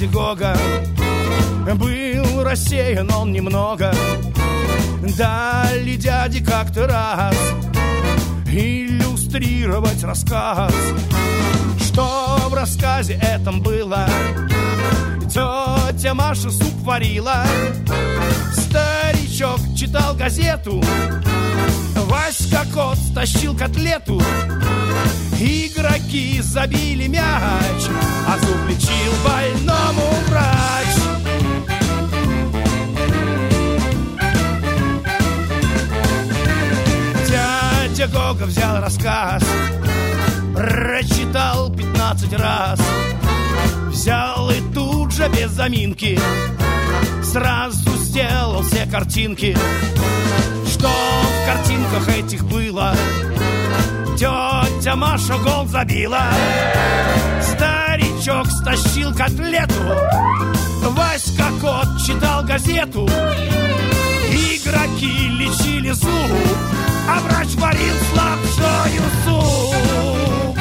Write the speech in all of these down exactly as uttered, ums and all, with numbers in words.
дяди Гога. Был рассеян он немного. Дали дяде как-то раз иллюстрировать рассказ. Что в рассказе этом было? Тетя Маша суп варила, старичок читал газету, Васька кот стащил котлету, игроки забили мяч, а зуб лечил больному врач. Дядя Гога взял рассказ, прочитал пятнадцать раз, взял и тут же без заминки сразу сделал все картинки. Что в картинках этих было? Тетя Маша гол забила, старичок стащил котлету, Васька кот читал газету, игроки лечили зуб, а врач варил с лапшою суп.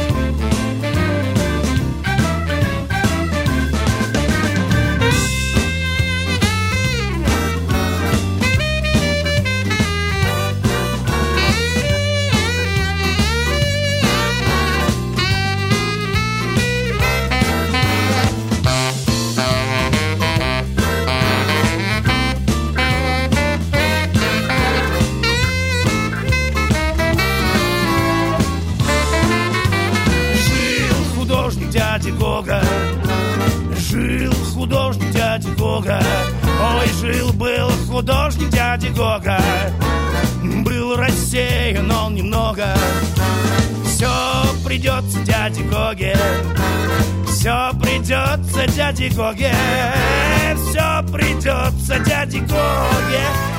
Дядя Гога, жил художник дядя Гога. Ой, жил-был художник дядя Гога. Был рассеян он немного. Все придется дяде Гоге, все придется дяде Гоге, все придется дяде Гоге.